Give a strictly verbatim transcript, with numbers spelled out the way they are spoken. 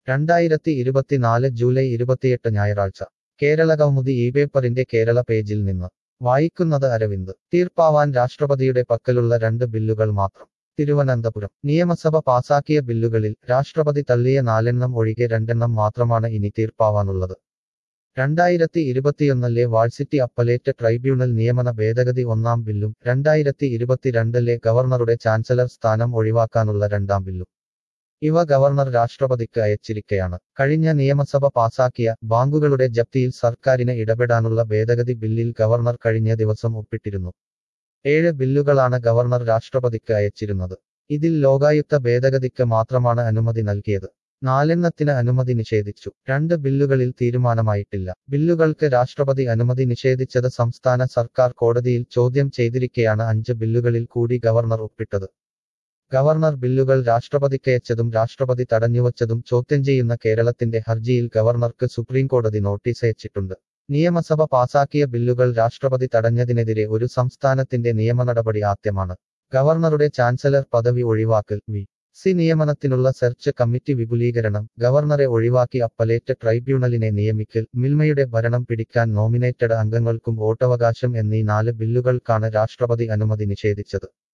രണ്ടായിരത്തി ഇരുപത്തിനാല് ജൂലൈ ഇരുപത്തിയെട്ട് ഞായറാഴ്ച കേരള കൗമുദി ഈ പേപ്പറിന്റെ കേരള പേജിൽ നിന്ന് വായിക്കുന്നത് അരവിന്ദ്. തീർപ്പാവാൻ രാഷ്ട്രപതിയുടെ പക്കലുള്ള രണ്ട് ബില്ലുകൾ മാത്രം. തിരുവനന്തപുരം നിയമസഭ പാസാക്കിയ ബില്ലുകളിൽ രാഷ്ട്രപതി തള്ളിയ നാലെണ്ണം ഒഴികെ രണ്ടെണ്ണം മാത്രമാണ് ഇനി തീർപ്പാവാനുള്ളത്. രണ്ടായിരത്തി ഇരുപത്തിയൊന്നിലെ വാഴ്സിറ്റി അപ്പലേറ്റ് ട്രൈബ്യൂണൽ നിയമന ഭേദഗതി ഒന്നാം ബില്ലും രണ്ടായിരത്തി ഇരുപത്തിരണ്ടിലെ ഗവർണറുടെ ചാൻസലർ സ്ഥാനം ഒഴിവാക്കാനുള്ള രണ്ടാം ബില്ലും. ഇവ ഗവർണർ രാഷ്ട്രപതിക്ക് അയച്ചിരിക്കെയാണ് കഴിഞ്ഞ നിയമസഭ പാസാക്കിയ ബാങ്കുകളുടെ ജപ്തിയിൽ സർക്കാരിന് ഇടപെടാനുള്ള ഭേദഗതി ബില്ലിൽ ഗവർണർ കഴിഞ്ഞ ദിവസം ഒപ്പിട്ടിരുന്നു. ഏഴ് ബില്ലുകളാണ് ഗവർണർ രാഷ്ട്രപതിക്ക് അയച്ചിരുന്നത്. ഇതിൽ ലോകായുക്ത ഭേദഗതിക്ക് മാത്രമാണ് അനുമതി നൽകിയത്. നാലെണ്ണത്തിന് അനുമതി നിഷേധിച്ചു. രണ്ട് ബില്ലുകളിൽ തീരുമാനമായിട്ടില്ല. ബില്ലുകൾക്ക് രാഷ്ട്രപതി അനുമതി നിഷേധിച്ചത് സംസ്ഥാന സർക്കാർ കോടതിയിൽ ചോദ്യം ചെയ്തിരിക്കെയാണ് അഞ്ച് ബില്ലുകളിൽ കൂടി ഗവർണർ ഒപ്പിട്ടത്. ഗവർണർ ബില്ലുകൾ രാഷ്ട്രപതിക്കയച്ചതും രാഷ്ട്രപതി തടഞ്ഞുവച്ചതും ചോദ്യം ചെയ്യുന്ന കേരളത്തിന്റെ ഹർജിയിൽ ഗവർണർക്ക് സുപ്രീംകോടതി നോട്ടീസ് അയച്ചിട്ടുണ്ട്. നിയമസഭ പാസാക്കിയ ബില്ലുകൾ രാഷ്ട്രപതി തടഞ്ഞതിനെതിരെ ഒരു സംസ്ഥാനത്തിന്റെ നിയമനടപടി ആദ്യമാണ്. ഗവർണറുടെ ചാൻസലർ പദവി ഒഴിവാക്കൽ, വി സി നിയമനത്തിനുള്ള സെർച്ച് കമ്മിറ്റി വിപുലീകരണം, ഗവർണറെ ഒഴിവാക്കി അപ്പലേറ്റ് ട്രൈബ്യൂണലിനെ നിയമിക്കൽ, മിൽമയുടെ ഭരണം പിടിക്കാൻ നോമിനേറ്റഡ് അംഗങ്ങൾക്കും വോട്ടവകാശം എന്നീ നാല് ബില്ലുകൾക്കാണ് രാഷ്ട്രപതി അനുമതി നിഷേധിച്ചത്.